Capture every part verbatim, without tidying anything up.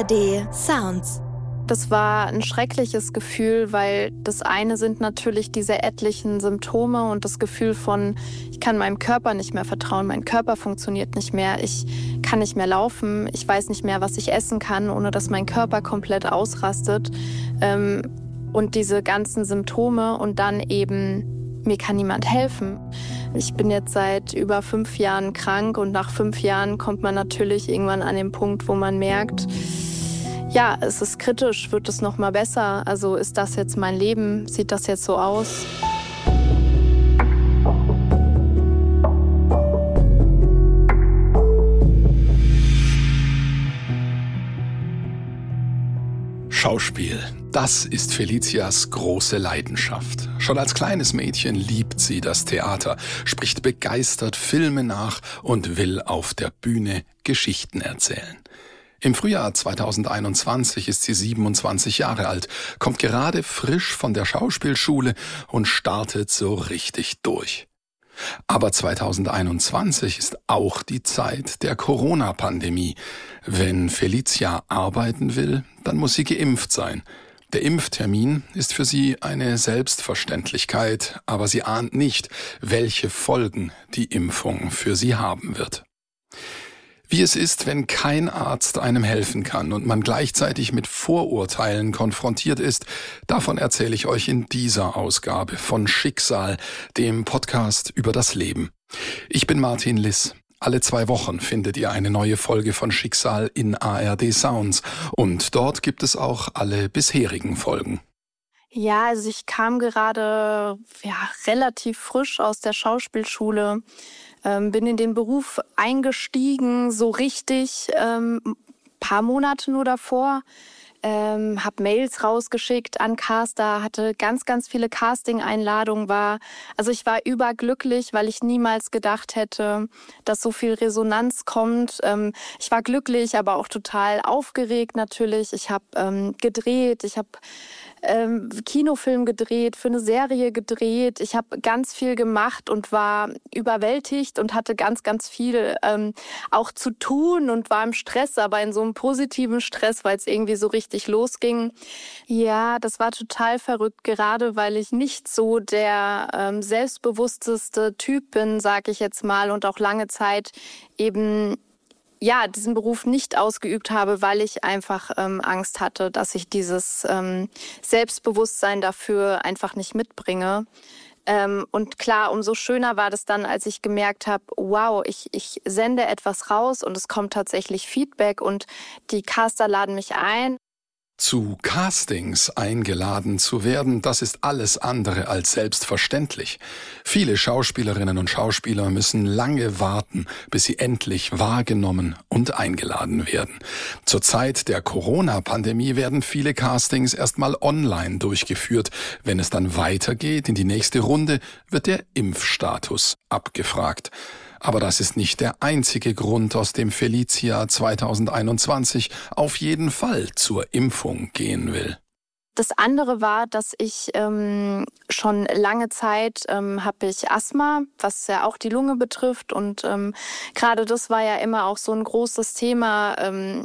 R D Sounds. Das war ein schreckliches Gefühl, weil das eine sind natürlich diese etlichen Symptome und das Gefühl von, ich kann meinem Körper nicht mehr vertrauen, mein Körper funktioniert nicht mehr, ich kann nicht mehr laufen, ich weiß nicht mehr, was ich essen kann, ohne dass mein Körper komplett ausrastet. Und diese ganzen Symptome und dann eben, mir kann niemand helfen. Ich bin jetzt seit über fünf Jahren krank und nach fünf Jahren kommt man natürlich irgendwann an den Punkt, wo man merkt, ja, es ist kritisch, wird es noch mal besser? Also ist das jetzt mein Leben? Sieht das jetzt so aus? Schauspiel, das ist Felicias große Leidenschaft. Schon als kleines Mädchen liebt sie das Theater, spricht begeistert Filme nach und will auf der Bühne Geschichten erzählen. Im Frühjahr zweitausendeinundzwanzig ist sie siebenundzwanzig Jahre alt, kommt gerade frisch von der Schauspielschule und startet so richtig durch. Aber zweitausendeinundzwanzig ist auch die Zeit der Corona-Pandemie. Wenn Felicia arbeiten will, dann muss sie geimpft sein. Der Impftermin ist für sie eine Selbstverständlichkeit, aber sie ahnt nicht, welche Folgen die Impfung für sie haben wird. Wie es ist, wenn kein Arzt einem helfen kann und man gleichzeitig mit Vorurteilen konfrontiert ist, davon erzähle ich euch in dieser Ausgabe von Schicksal, dem Podcast über das Leben. Ich bin Martin Liss. Alle zwei Wochen findet ihr eine neue Folge von Schicksal in A R D Sounds und dort gibt es auch alle bisherigen Folgen. Ja, also ich kam gerade ja, relativ frisch aus der Schauspielschule. Ähm, bin in den Beruf eingestiegen, so richtig, ähm, paar Monate nur davor. Ähm, hab Mails rausgeschickt an Caster, hatte ganz, ganz viele Casting-Einladungen. War, also ich war überglücklich, weil ich niemals gedacht hätte, dass so viel Resonanz kommt. Ähm, ich war glücklich, aber auch total aufgeregt natürlich. Ich habe ähm, gedreht, ich habe Ähm, Kinofilm gedreht, für eine Serie gedreht. Ich habe ganz viel gemacht und war überwältigt und hatte ganz, ganz viel ähm, auch zu tun und war im Stress, aber in so einem positiven Stress, weil es irgendwie so richtig losging. Ja, das war total verrückt, gerade weil ich nicht so der ähm, selbstbewussteste Typ bin, sag ich jetzt mal, und auch lange Zeit eben ja, diesen Beruf nicht ausgeübt habe, weil ich einfach ähm, Angst hatte, dass ich dieses ähm, Selbstbewusstsein dafür einfach nicht mitbringe. Ähm, und klar, umso schöner war das dann, als ich gemerkt habe, wow, ich, ich sende etwas raus und es kommt tatsächlich Feedback und die Caster laden mich ein. Zu Castings eingeladen zu werden, das ist alles andere als selbstverständlich. Viele Schauspielerinnen und Schauspieler müssen lange warten, bis sie endlich wahrgenommen und eingeladen werden. Zur Zeit der Corona-Pandemie werden viele Castings erstmal online durchgeführt. Wenn es dann weitergeht in die nächste Runde, wird der Impfstatus abgefragt. Aber das ist nicht der einzige Grund, aus dem Felicia zweitausendeinundzwanzig auf jeden Fall zur Impfung gehen will. Das andere war, dass ich ähm, schon lange Zeit ähm, habe ich Asthma, was ja auch die Lunge betrifft. Und ähm, gerade das war ja immer auch so ein großes Thema, ähm,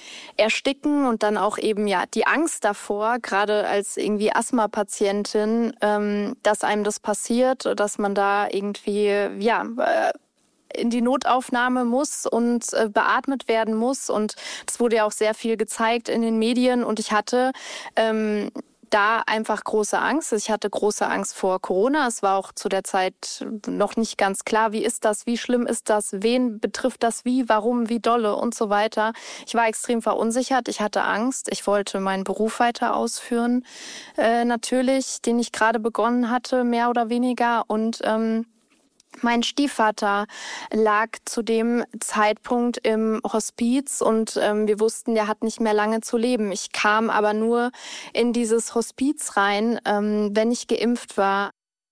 Ersticken und dann auch eben ja die Angst davor, gerade als irgendwie Asthma-Patientin, ähm, dass einem das passiert, dass man da irgendwie ja äh, in die Notaufnahme muss und äh, beatmet werden muss. Und das wurde ja auch sehr viel gezeigt in den Medien. Und ich hatte ähm, da einfach große Angst. Ich hatte große Angst vor Corona. Es war auch zu der Zeit noch nicht ganz klar, wie ist das, wie schlimm ist das, wen betrifft das wie, warum, wie dolle und so weiter. Ich war extrem verunsichert. Ich hatte Angst. Ich wollte meinen Beruf weiter ausführen, äh, natürlich, den ich gerade begonnen hatte, mehr oder weniger. Und ähm, mein Stiefvater lag zu dem Zeitpunkt im Hospiz und ähm, wir wussten, der hat nicht mehr lange zu leben. Ich kam aber nur in dieses Hospiz rein, ähm, wenn ich geimpft war.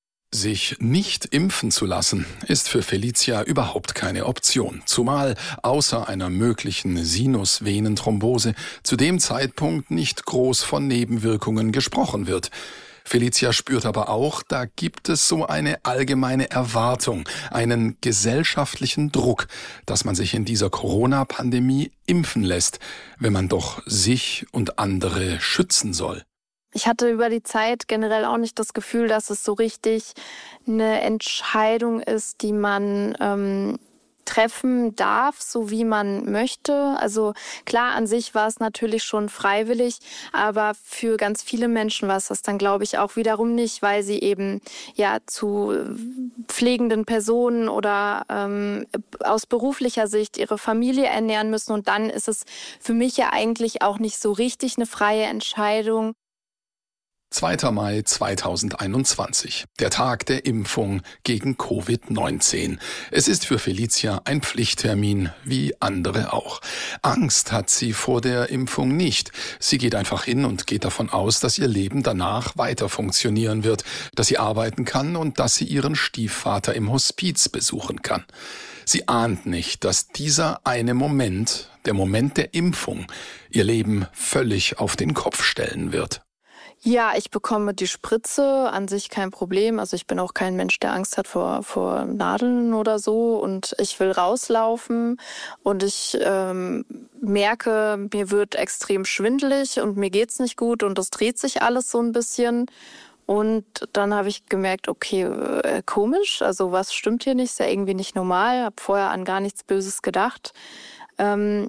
Sich nicht impfen zu lassen, ist für Felicia überhaupt keine Option. Zumal außer einer möglichen Sinusvenenthrombose zu dem Zeitpunkt nicht groß von Nebenwirkungen gesprochen wird. Felicia spürt aber auch, da gibt es so eine allgemeine Erwartung, einen gesellschaftlichen Druck, dass man sich in dieser Corona-Pandemie impfen lässt, wenn man doch sich und andere schützen soll. Ich hatte über die Zeit generell auch nicht das Gefühl, dass es so richtig eine Entscheidung ist, die man ähm, treffen darf, so wie man möchte. Also klar, an sich war es natürlich schon freiwillig, aber für ganz viele Menschen war es das dann, glaube ich, auch wiederum nicht, weil sie eben ja zu pflegenden Personen oder ähm, aus beruflicher Sicht ihre Familie ernähren müssen. Und dann ist es für mich ja eigentlich auch nicht so richtig eine freie Entscheidung. zweiter Mai zweitausendeinundzwanzig, der Tag der Impfung gegen Covid neunzehn. Es ist für Felicia ein Pflichttermin, wie andere auch. Angst hat sie vor der Impfung nicht. Sie geht einfach hin und geht davon aus, dass ihr Leben danach weiter funktionieren wird, dass sie arbeiten kann und dass sie ihren Stiefvater im Hospiz besuchen kann. Sie ahnt nicht, dass dieser eine Moment, der Moment der Impfung, ihr Leben völlig auf den Kopf stellen wird. Ja, ich bekomme die Spritze, an sich kein Problem. Also ich bin auch kein Mensch, der Angst hat vor, vor Nadeln oder so. Und ich will rauslaufen und ich ähm, merke, mir wird extrem schwindelig und mir geht's nicht gut und das dreht sich alles so ein bisschen. Und dann habe ich gemerkt, okay, äh, komisch, also was stimmt hier nicht, ist ja irgendwie nicht normal. Habe vorher an gar nichts Böses gedacht. Ähm,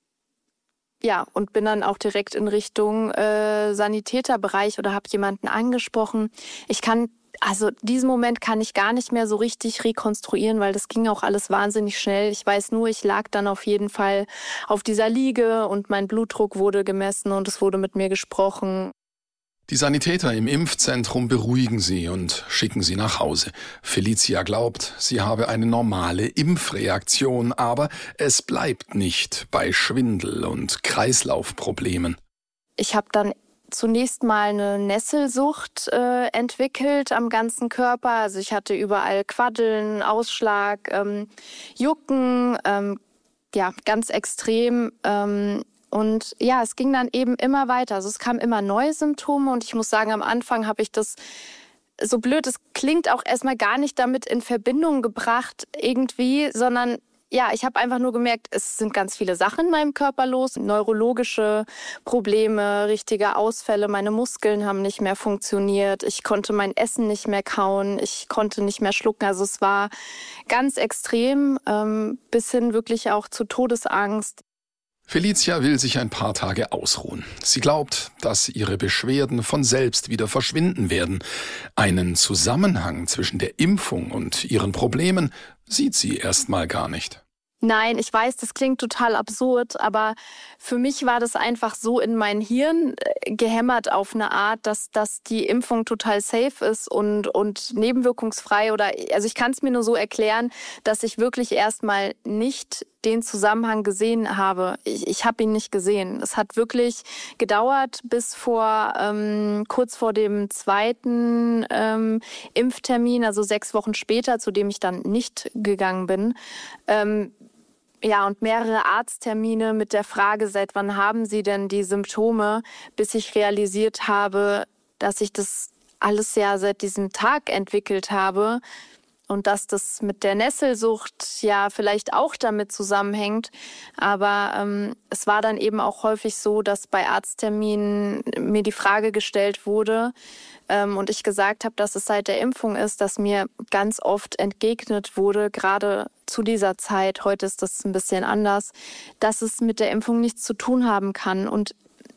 Ja, und bin dann auch direkt in Richtung äh, Sanitäterbereich oder habe jemanden angesprochen. Ich kann, also diesen Moment kann ich gar nicht mehr so richtig rekonstruieren, weil das ging auch alles wahnsinnig schnell. Ich weiß nur, ich lag dann auf jeden Fall auf dieser Liege und mein Blutdruck wurde gemessen und es wurde mit mir gesprochen. Die Sanitäter im Impfzentrum beruhigen sie und schicken sie nach Hause. Felicia glaubt, sie habe eine normale Impfreaktion, aber es bleibt nicht bei Schwindel und Kreislaufproblemen. Ich habe dann zunächst mal eine Nesselsucht äh, entwickelt am ganzen Körper. Also ich hatte überall Quaddeln, Ausschlag, ähm, Jucken, ähm, ja, ganz extrem. Ähm, Und ja, es ging dann eben immer weiter. Also es kamen immer neue Symptome und ich muss sagen, am Anfang habe ich das, so blöd es klingt, auch erstmal gar nicht damit in Verbindung gebracht irgendwie, sondern ja, ich habe einfach nur gemerkt, es sind ganz viele Sachen in meinem Körper los. Neurologische Probleme, richtige Ausfälle, meine Muskeln haben nicht mehr funktioniert. Ich konnte mein Essen nicht mehr kauen, ich konnte nicht mehr schlucken. Also es war ganz extrem, ähm, bis hin wirklich auch zu Todesangst. Felicia will sich ein paar Tage ausruhen. Sie glaubt, dass ihre Beschwerden von selbst wieder verschwinden werden. Einen Zusammenhang zwischen der Impfung und ihren Problemen sieht sie erstmal gar nicht. Nein, ich weiß, das klingt total absurd, aber für mich war das einfach so in mein Hirn gehämmert auf eine Art, dass, dass die Impfung total safe ist und, und nebenwirkungsfrei. Oder also ich kann es mir nur so erklären, dass ich wirklich erstmal nicht den Zusammenhang gesehen habe. Ich, ich habe ihn nicht gesehen. Es hat wirklich gedauert bis vor ähm, kurz vor dem zweiten ähm, Impftermin, also sechs Wochen später, zu dem ich dann nicht gegangen bin. Ähm, Ja, und mehrere Arzttermine mit der Frage, seit wann haben Sie denn die Symptome, bis ich realisiert habe, dass ich das alles ja seit diesem Tag entwickelt habe und dass das mit der Nesselsucht ja vielleicht auch damit zusammenhängt. Aber ähm, es war dann eben auch häufig so, dass bei Arztterminen mir die Frage gestellt wurde, und ich gesagt habe, dass es seit der Impfung ist, dass mir ganz oft entgegnet wurde, gerade zu dieser Zeit, heute ist das ein bisschen anders, dass es mit der Impfung nichts zu tun haben kann. Und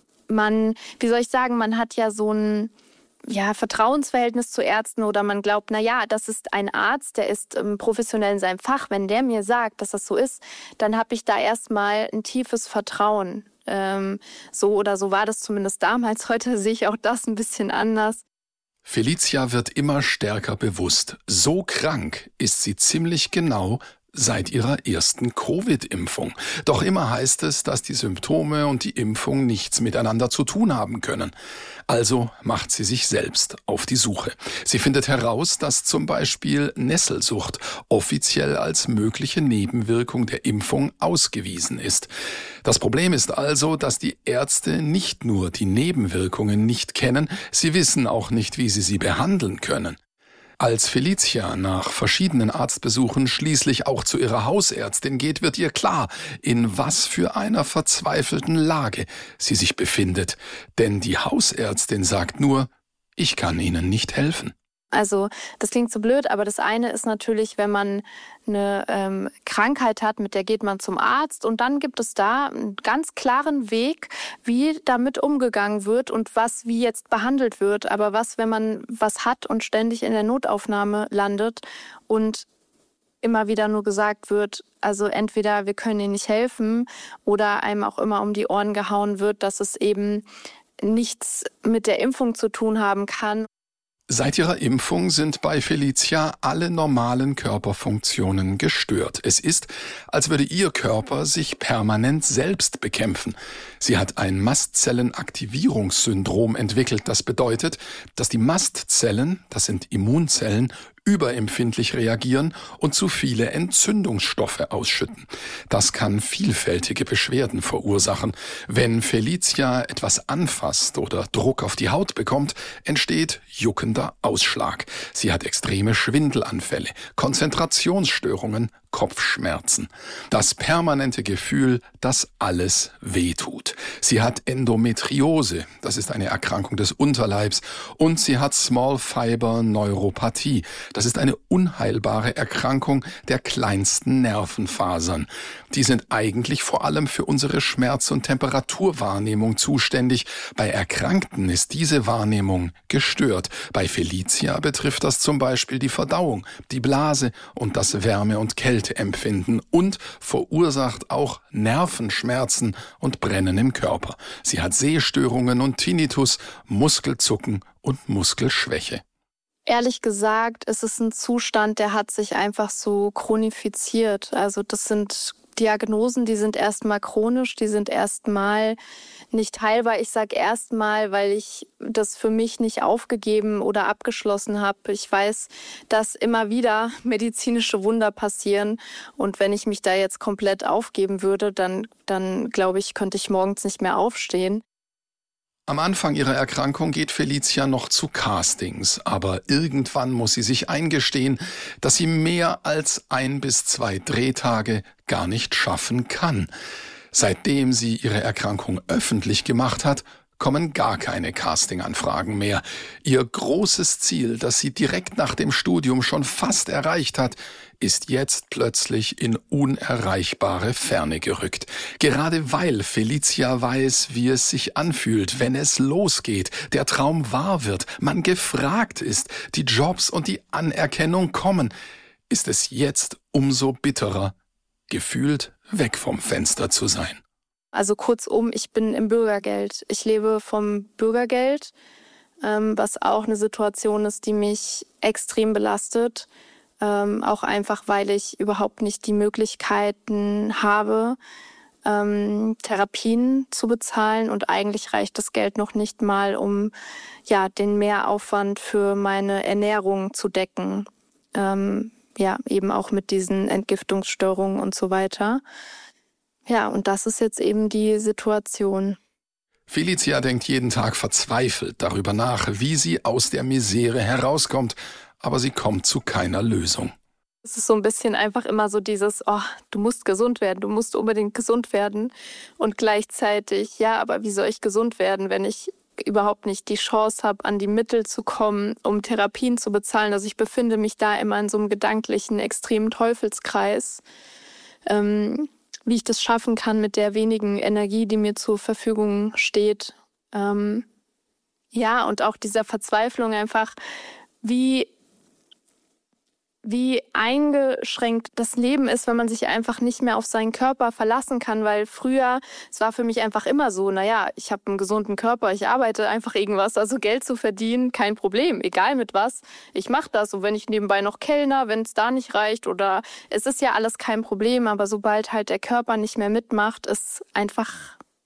man, wie soll ich sagen, man hat ja so ein ja, Vertrauensverhältnis zu Ärzten oder man glaubt, na ja, das ist ein Arzt, der ist ähm, professionell in seinem Fach. Wenn der mir sagt, dass das so ist, dann habe ich da erstmal ein tiefes Vertrauen. Ähm, so oder so war das zumindest damals. Heute sehe ich auch das ein bisschen anders. Felicia wird immer stärker bewusst. So krank ist sie ziemlich genau, Seit ihrer ersten Covid-Impfung. Doch immer heißt es, dass die Symptome und die Impfung nichts miteinander zu tun haben können. Also macht sie sich selbst auf die Suche. Sie findet heraus, dass zum Beispiel Nesselsucht offiziell als mögliche Nebenwirkung der Impfung ausgewiesen ist. Das Problem ist also, dass die Ärzte nicht nur die Nebenwirkungen nicht kennen, sie wissen auch nicht, wie sie sie behandeln können. Als Felicia nach verschiedenen Arztbesuchen schließlich auch zu ihrer Hausärztin geht, wird ihr klar, in was für einer verzweifelten Lage sie sich befindet. Denn die Hausärztin sagt nur, ich kann Ihnen nicht helfen. Also das klingt so blöd, aber das eine ist natürlich, wenn man eine ähm, Krankheit hat, mit der geht man zum Arzt und dann gibt es da einen ganz klaren Weg, wie damit umgegangen wird und was wie jetzt behandelt wird. Aber was, wenn man was hat und ständig in der Notaufnahme landet und immer wieder nur gesagt wird, also entweder wir können Ihnen nicht helfen oder einem auch immer um die Ohren gehauen wird, dass es eben nichts mit der Impfung zu tun haben kann. Seit ihrer Impfung sind bei Felicia alle normalen Körperfunktionen gestört. Es ist, als würde ihr Körper sich permanent selbst bekämpfen. Sie hat ein Mastzellenaktivierungssyndrom entwickelt. Das bedeutet, dass die Mastzellen, das sind Immunzellen, überempfindlich reagieren und zu viele Entzündungsstoffe ausschütten. Das kann vielfältige Beschwerden verursachen. Wenn Felicia etwas anfasst oder Druck auf die Haut bekommt, entsteht juckender Ausschlag. Sie hat extreme Schwindelanfälle, Konzentrationsstörungen, Kopfschmerzen. Das permanente Gefühl, dass alles wehtut. Sie hat Endometriose, das ist eine Erkrankung des Unterleibs, und sie hat Small Fiber Neuropathie. Das ist eine unheilbare Erkrankung der kleinsten Nervenfasern. Die sind eigentlich vor allem für unsere Schmerz- und Temperaturwahrnehmung zuständig. Bei Erkrankten ist diese Wahrnehmung gestört. Bei Felicia betrifft das zum Beispiel die Verdauung, die Blase und das Wärme- und Kälteempfinden und verursacht auch Nervenschmerzen und Brennen im Körper. Sie hat Sehstörungen und Tinnitus, Muskelzucken und Muskelschwäche. Ehrlich gesagt, ist es ein Zustand, der hat sich einfach so chronifiziert. Also das sind Diagnosen, die sind erstmal chronisch, die sind erstmal nicht heilbar. Ich sage erstmal, weil ich das für mich nicht aufgegeben oder abgeschlossen habe. Ich weiß, dass immer wieder medizinische Wunder passieren. Und wenn ich mich da jetzt komplett aufgeben würde, dann, dann glaube ich, könnte ich morgens nicht mehr aufstehen. Am Anfang ihrer Erkrankung geht Felicia noch zu Castings, aber irgendwann muss sie sich eingestehen, dass sie mehr als ein bis zwei Drehtage gar nicht schaffen kann. Seitdem sie ihre Erkrankung öffentlich gemacht hat, kommen gar keine Castinganfragen mehr. Ihr großes Ziel, das sie direkt nach dem Studium schon fast erreicht hat, ist jetzt plötzlich in unerreichbare Ferne gerückt. Gerade weil Felicia weiß, wie es sich anfühlt, wenn es losgeht, der Traum wahr wird, man gefragt ist, die Jobs und die Anerkennung kommen, ist es jetzt umso bitterer, gefühlt weg vom Fenster zu sein. Also kurzum, ich bin im Bürgergeld. Ich lebe vom Bürgergeld, ähm, was auch eine Situation ist, die mich extrem belastet. Ähm, auch einfach, weil ich überhaupt nicht die Möglichkeiten habe, ähm, Therapien zu bezahlen. Und eigentlich reicht das Geld noch nicht mal, um ja, den Mehraufwand für meine Ernährung zu decken. Ähm, ja, eben auch mit diesen Entgiftungsstörungen und so weiter. Ja, und das ist jetzt eben die Situation. Felicia denkt jeden Tag verzweifelt darüber nach, wie sie aus der Misere herauskommt, aber sie kommt zu keiner Lösung. Es ist so ein bisschen einfach immer so dieses, oh, du musst gesund werden, du musst unbedingt gesund werden. Und gleichzeitig, ja, aber wie soll ich gesund werden, wenn ich überhaupt nicht die Chance habe, an die Mittel zu kommen, um Therapien zu bezahlen. Also ich befinde mich da immer in so einem gedanklichen, extremen Teufelskreis. Ähm, wie ich das schaffen kann mit der wenigen Energie, die mir zur Verfügung steht. Ähm, ja, und auch dieser Verzweiflung einfach, wie, wie eingeschränkt das Leben ist, wenn man sich einfach nicht mehr auf seinen Körper verlassen kann, weil früher, es war für mich einfach immer so, naja, ich habe einen gesunden Körper, ich arbeite einfach irgendwas, also Geld zu verdienen, kein Problem, egal mit was, ich mache das und wenn ich nebenbei noch Kellner, wenn es da nicht reicht oder es ist ja alles kein Problem, aber sobald halt der Körper nicht mehr mitmacht, ist einfach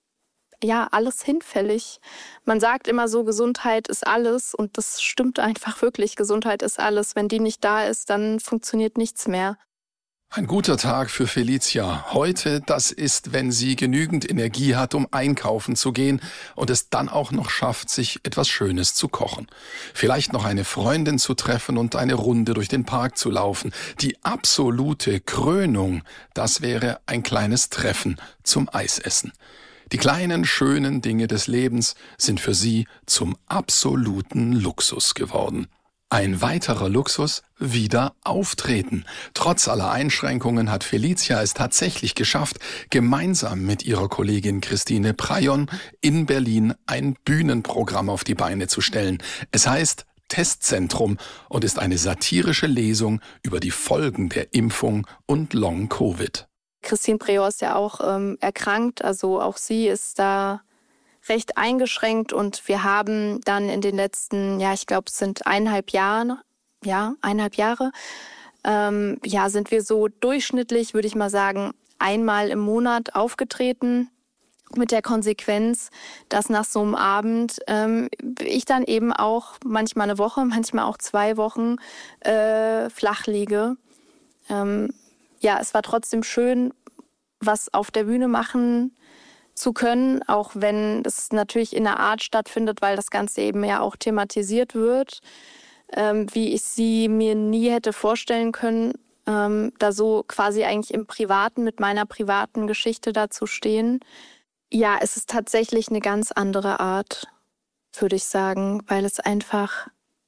ja, alles hinfällig. Man sagt immer so, Gesundheit ist alles und das stimmt einfach wirklich. Gesundheit ist alles. Wenn die nicht da ist, dann funktioniert nichts mehr. Ein guter Tag für Felicia. Heute, das ist, wenn sie genügend Energie hat, um einkaufen zu gehen und es dann auch noch schafft, sich etwas Schönes zu kochen. Vielleicht noch eine Freundin zu treffen und eine Runde durch den Park zu laufen. Die absolute Krönung, das wäre ein kleines Treffen zum Eisessen. Die kleinen, schönen Dinge des Lebens sind für sie zum absoluten Luxus geworden. Ein weiterer Luxus, wieder auftreten. Trotz aller Einschränkungen hat Felicia es tatsächlich geschafft, gemeinsam mit ihrer Kollegin Christine Prajon in Berlin ein Bühnenprogramm auf die Beine zu stellen. Es heißt Testzentrum und ist eine satirische Lesung über die Folgen der Impfung und Long-Covid. Christine Prajon ist ja auch ähm, erkrankt, also auch sie ist da recht eingeschränkt und wir haben dann in den letzten, ja, ich glaube, es sind eineinhalb Jahren, ja, eineinhalb Jahre, ähm, ja, sind wir so durchschnittlich, würde ich mal sagen, einmal im Monat aufgetreten mit der Konsequenz, dass nach so einem Abend ähm, ich dann eben auch manchmal eine Woche, manchmal auch zwei Wochen äh, flach liege. Ähm, Ja, es war trotzdem schön, was auf der Bühne machen zu können, auch wenn es natürlich in einer Art stattfindet, weil das Ganze eben ja auch thematisiert wird, ähm, wie ich sie mir nie hätte vorstellen können, ähm, da so quasi eigentlich im Privaten mit meiner privaten Geschichte da zu stehen. Ja, es ist tatsächlich eine ganz andere Art, würde ich sagen, weil es einfach,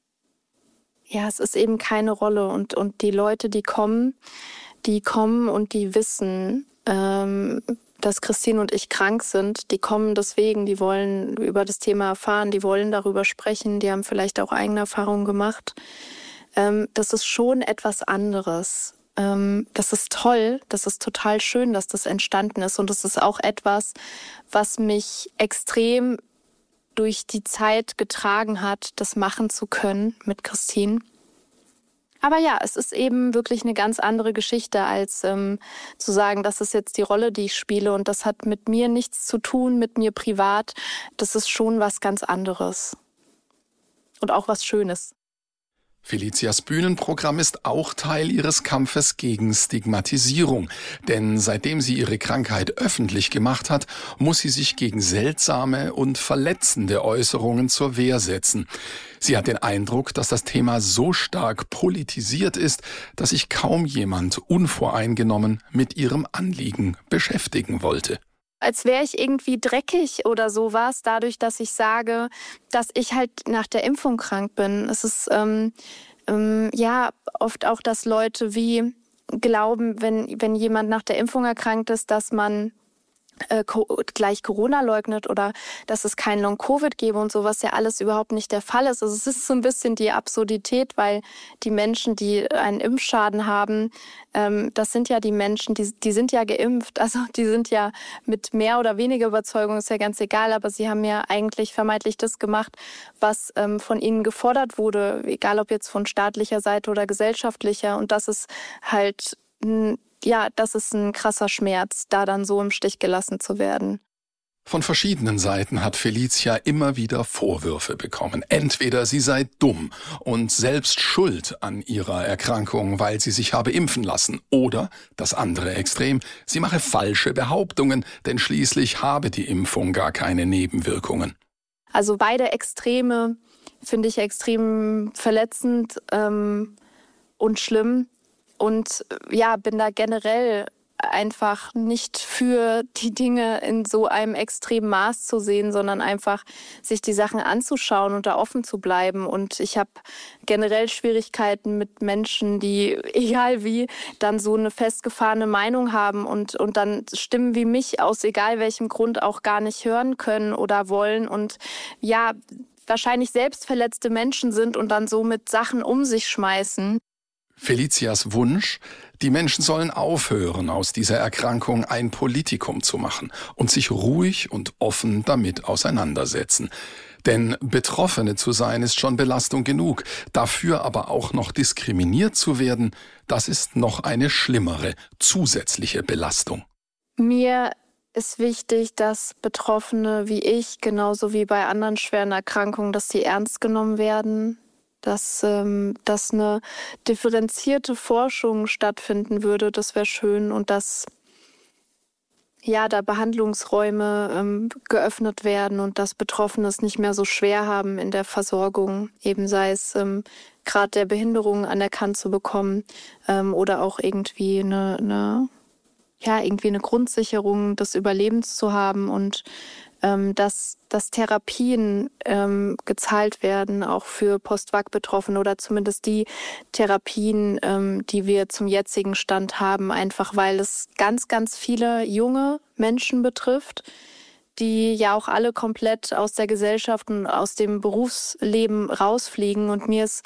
ja, es ist eben keine Rolle und, und die Leute, die kommen, die kommen und die wissen, ähm, dass Christine und ich krank sind. Die kommen deswegen, die wollen über das Thema erfahren, die wollen darüber sprechen, die haben vielleicht auch eigene Erfahrungen gemacht. Ähm, das ist schon etwas anderes. Ähm, das ist toll, das ist total schön, dass das entstanden ist. Und das ist auch etwas, was mich extrem durch die Zeit getragen hat, das machen zu können mit Christine. Aber ja, es ist eben wirklich eine ganz andere Geschichte, als ähm, zu sagen, das ist jetzt die Rolle, die ich spiele und das hat mit mir nichts zu tun, mit mir privat. Das ist schon was ganz anderes und auch was Schönes. Felicias Bühnenprogramm ist auch Teil ihres Kampfes gegen Stigmatisierung. Denn seitdem sie ihre Krankheit öffentlich gemacht hat, muss sie sich gegen seltsame und verletzende Äußerungen zur Wehr setzen. Sie hat den Eindruck, dass das Thema so stark politisiert ist, dass sich kaum jemand unvoreingenommen mit ihrem Anliegen beschäftigen wollte. Als wäre ich irgendwie dreckig oder sowas, dadurch, dass ich sage, dass ich halt nach der Impfung krank bin. Es ist ähm, ähm, ja oft auch, dass Leute wie glauben, wenn, wenn jemand nach der Impfung erkrankt ist, dass man äh, gleich Corona leugnet oder dass es kein Long-Covid gäbe und so, was ja alles überhaupt nicht der Fall ist. Also es ist so ein bisschen die Absurdität, weil die Menschen, die einen Impfschaden haben, ähm, das sind ja die Menschen, die, die sind ja geimpft. Also die sind ja mit mehr oder weniger Überzeugung, ist ja ganz egal, aber sie haben ja eigentlich vermeintlich das gemacht, was ähm, von ihnen gefordert wurde, egal ob jetzt von staatlicher Seite oder gesellschaftlicher. Und das ist halt ein Ja, das ist ein krasser Schmerz, da dann so im Stich gelassen zu werden. Von verschiedenen Seiten hat Felicia immer wieder Vorwürfe bekommen. Entweder sie sei dumm und selbst schuld an ihrer Erkrankung, weil sie sich habe impfen lassen. Oder, das andere Extrem, sie mache falsche Behauptungen, denn schließlich habe die Impfung gar keine Nebenwirkungen. Also beide Extreme finde ich extrem verletzend ähm, und schlimm. Und ja, bin da generell einfach nicht für die Dinge in so einem extremen Maß zu sehen, sondern einfach sich die Sachen anzuschauen und da offen zu bleiben. Und ich habe generell Schwierigkeiten mit Menschen, die, egal wie, dann so eine festgefahrene Meinung haben und, und dann Stimmen wie mich aus egal welchem Grund auch gar nicht hören können oder wollen und ja, wahrscheinlich selbst verletzte Menschen sind und dann so mit Sachen um sich schmeißen. Felicias Wunsch: Die Menschen sollen aufhören, aus dieser Erkrankung ein Politikum zu machen und sich ruhig und offen damit auseinandersetzen. Denn Betroffene zu sein ist schon Belastung genug. Dafür aber auch noch diskriminiert zu werden, das ist noch eine schlimmere, zusätzliche Belastung. Mir ist wichtig, dass Betroffene wie ich, genauso wie bei anderen schweren Erkrankungen, dass sie ernst genommen werden, dass, ähm, dass eine differenzierte Forschung stattfinden würde. Das wäre schön, und dass ja, da Behandlungsräume ähm, geöffnet werden und dass Betroffene es nicht mehr so schwer haben in der Versorgung, eben sei es ähm, Grad der Behinderung anerkannt zu bekommen ähm, oder auch irgendwie eine, eine, ja, irgendwie eine Grundsicherung des Überlebens zu haben, und ähm, dass, dass Therapien ähm, gezahlt werden, auch für Post-Vac-Betroffene, oder zumindest die Therapien, ähm, die wir zum jetzigen Stand haben, einfach weil es ganz, ganz viele junge Menschen betrifft, die ja auch alle komplett aus der Gesellschaft und aus dem Berufsleben rausfliegen. Und mir ist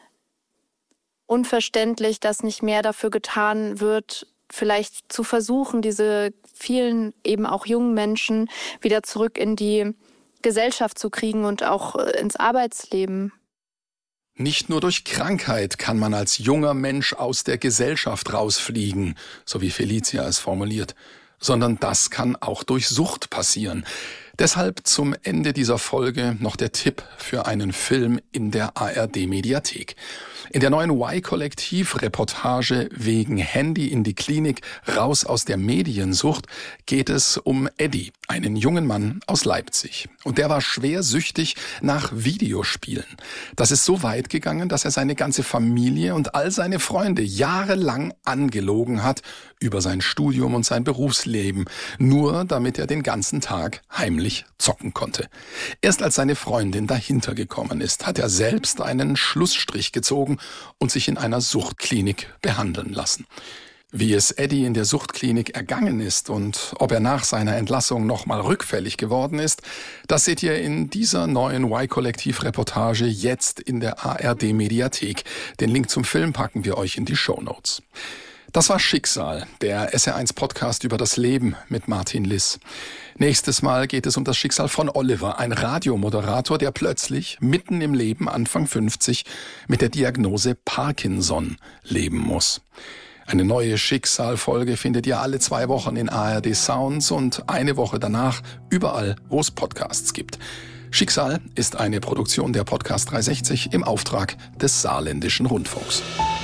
unverständlich, dass nicht mehr dafür getan wird, vielleicht zu versuchen, diese vielen eben auch jungen Menschen wieder zurück in die Gesellschaft zu kriegen und auch ins Arbeitsleben. Nicht nur durch Krankheit kann man als junger Mensch aus der Gesellschaft rausfliegen, so wie Felicia es formuliert, sondern das kann auch durch Sucht passieren. Deshalb zum Ende dieser Folge noch der Tipp für einen Film in der A R D-Mediathek. In der neuen Y-Kollektiv-Reportage Wegen Handy in die Klinik, raus aus der Mediensucht geht es um Eddie, einen jungen Mann aus Leipzig. Und der war schwer süchtig nach Videospielen. Das ist so weit gegangen, dass er seine ganze Familie und all seine Freunde jahrelang angelogen hat über sein Studium und sein Berufsleben, nur damit er den ganzen Tag heimlich zocken konnte. Erst als seine Freundin dahinter gekommen ist, hat er selbst einen Schlussstrich gezogen und sich in einer Suchtklinik behandeln lassen. Wie es Eddie in der Suchtklinik ergangen ist und ob er nach seiner Entlassung nochmal rückfällig geworden ist, das seht ihr in dieser neuen Y-Kollektiv-Reportage jetzt in der A R D-Mediathek. Den Link zum Film packen wir euch in die Shownotes. Das war Schicksal, der S R eins Podcast über das Leben mit Martin Liss. Nächstes Mal geht es um das Schicksal von Oliver, ein Radiomoderator, der plötzlich mitten im Leben, Anfang fünfzig, mit der Diagnose Parkinson leben muss. Eine neue Schicksalfolge findet ihr alle zwei Wochen in A R D Sounds und eine Woche danach überall, wo es Podcasts gibt. Schicksal ist eine Produktion der Podcast dreihundertsechzig im Auftrag des Saarländischen Rundfunks.